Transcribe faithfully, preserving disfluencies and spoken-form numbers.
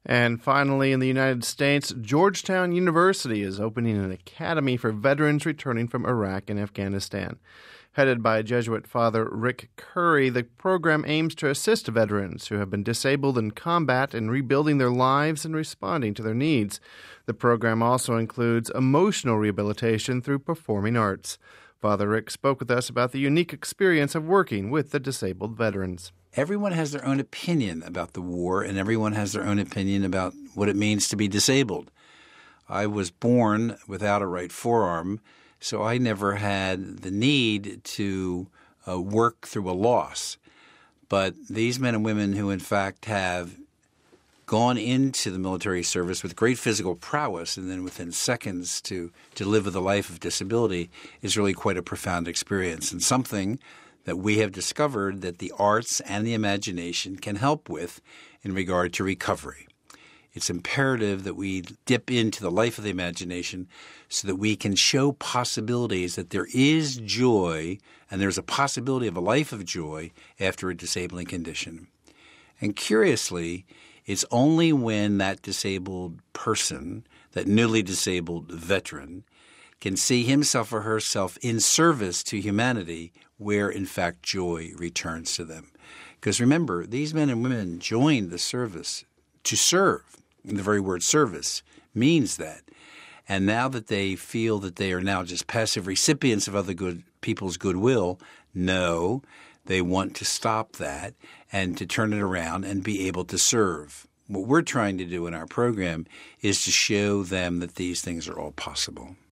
And finally, in the United States, Georgetown University is opening an academy for veterans returning from Iraq and Afghanistan. Headed by Jesuit Father Rick Curry, the program aims to assist veterans who have been disabled in combat in rebuilding their lives and responding to their needs. The program also includes emotional rehabilitation through performing arts. Father Rick spoke with us about the unique experience of working with the disabled veterans. Everyone has their own opinion about the war, and everyone has their own opinion about what it means to be disabled. I was born without a right forearm, so I never had the need to uh, work through a loss. But these men and women who, in fact, have gone into the military service with great physical prowess and then within seconds to, to live with a life of disability is really quite a profound experience, and something that we have discovered that the arts and the imagination can help with in regard to recovery. It's imperative that we dip into the life of the imagination so that we can show possibilities, that there is joy and there's a possibility of a life of joy after a disabling condition. And curiously, it's only when that disabled person, that newly disabled veteran, can see himself or herself in service to humanity where, in fact, joy returns to them. Because remember, these men and women joined the service to serve. And the very word service means that. And now that they feel that they are now just passive recipients of other good people's goodwill, no, they want to stop that and to turn it around and be able to serve. What we're trying to do in our program is to show them that these things are all possible.